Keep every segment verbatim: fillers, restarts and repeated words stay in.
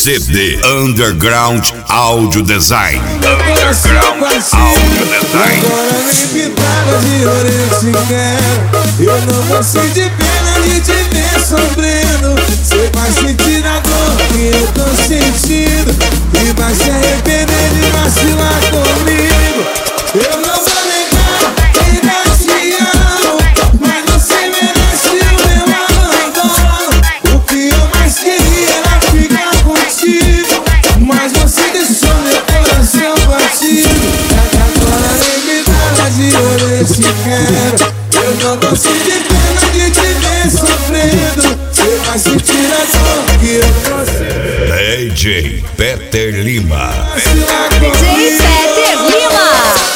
C D Underground Audio Design. Underground Audio Design. Agora nem pitada de orelha se quer. Eu não vou sentir pena de te ver sofrendo. Cê vai sentir a dor que eu tô sentindo e vai se arrepender de vacilar comigo. Eu não vou negar, ainda te amo, mas você merece o meu abandono. O que eu mais queria era ficar contigo, mas você deixou meu coração batido. Agora nem me dá de orelha se quero. Eu não vou sentir pena de te ver sofrendo. Você vai sentir a dor que eu tô sentindo. D J Peter Lima. D J Peter Lima.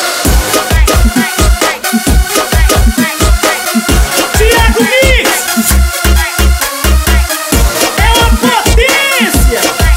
Thiago Mix é uma potência.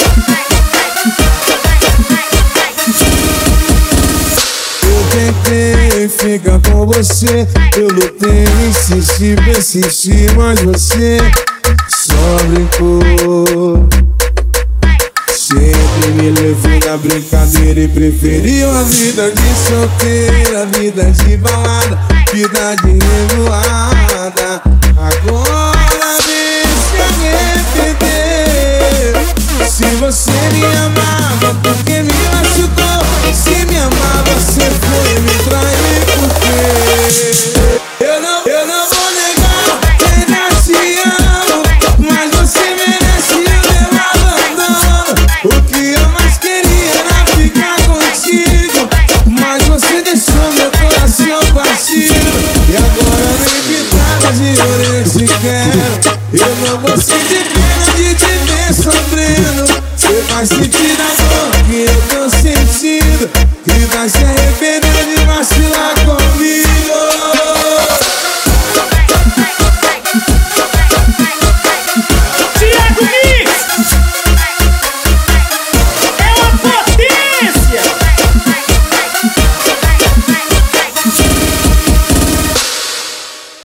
Eu tentei ficar com você, eu lutei, insisti, persisti, mas você só brincou. Sempre me levou na brincadeira e preferiu a vida de solteira, a vida de balada, vida de revoada. Agora vem se arrepender. Se você me amava, por que me machucou? Se me amava, você foi me trair, por quê? Eu não, eu não vou negar, ainda te amo, mas você merece o meu abandono. O que eu mais queria era ficar contigo, mas você deixou meu coração batido. E agora nem pitada de orelha se quero. Eu não vou sentir pena de te ver sofrendo. Você vai sentir a dor que eu tô